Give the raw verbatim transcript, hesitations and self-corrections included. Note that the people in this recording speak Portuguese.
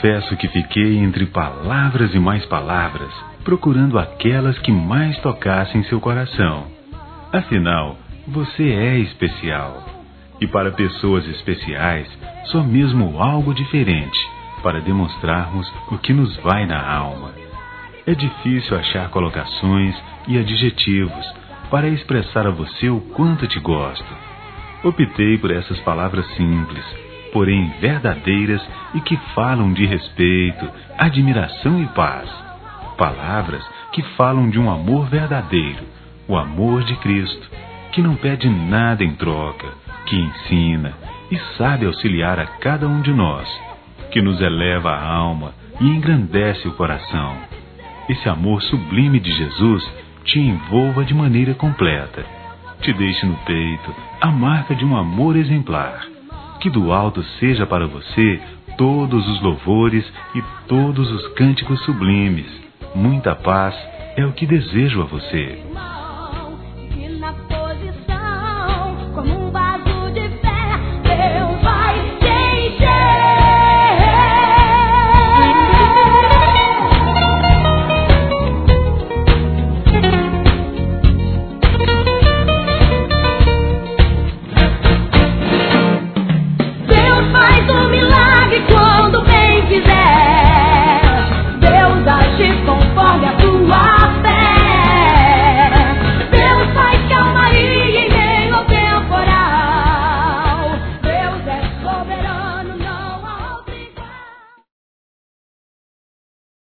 confesso que fiquei entre palavras e mais palavras, procurando aquelas que mais tocassem seu coração. Afinal, você é especial. E para pessoas especiais, só mesmo algo diferente, para demonstrarmos o que nos vai na alma. É difícil achar colocações e adjetivos para expressar a você o quanto te gosto. Optei por essas palavras simples, porém verdadeiras e que falam de respeito, admiração e paz. Palavras que falam de um amor verdadeiro, o amor de Cristo, que não pede nada em troca, que ensina e sabe auxiliar a cada um de nós, que nos eleva a alma e engrandece o coração. Esse amor sublime de Jesus te envolva de maneira completa, te deixe no peito a marca de um amor exemplar. Que do alto seja para você todos os louvores e todos os cânticos sublimes. Muita paz é o que desejo a você.